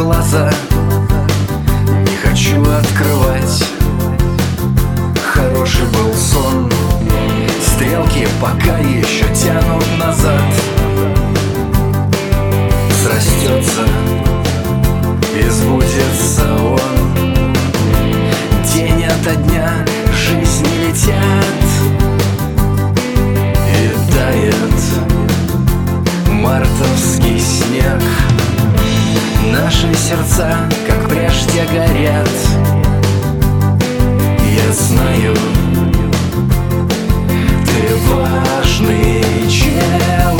глаза не хочу открывать. Хороший был сон, стрелки пока еще тянут назад. Срастется и сбудется он. День ото дня жизни летят, и тает мартовский снег. Наши сердца, как прежде, горят. Я знаю, ты важный человек.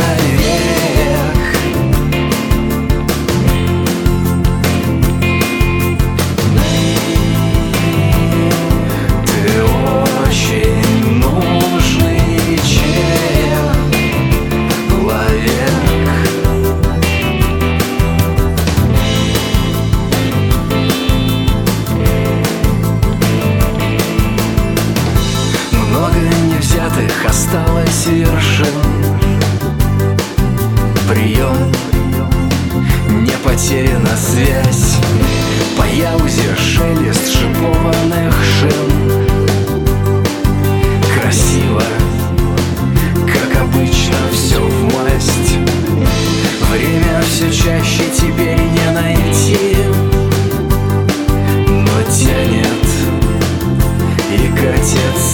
Ты очень нужный человек. Много невзятых осталось вершин. Прием, не потеряна связь. По яузе шелест шипованных шин. Красиво, как обычно, все в масть. Время все чаще теперь не найти, но тянет и катится